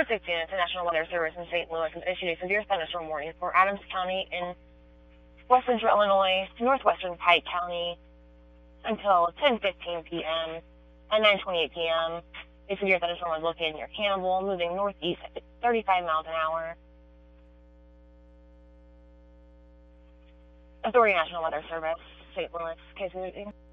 6 units, the National Weather Service in St. Louis has issued a severe thunderstorm warning for Adams County in west central Illinois, northwestern Pike County until 10:15 p.m. At 9:28 p.m., a severe thunderstorm was located near Campbell, moving northeast at 35 miles an hour. Authority National Weather Service, St. Louis, case moving.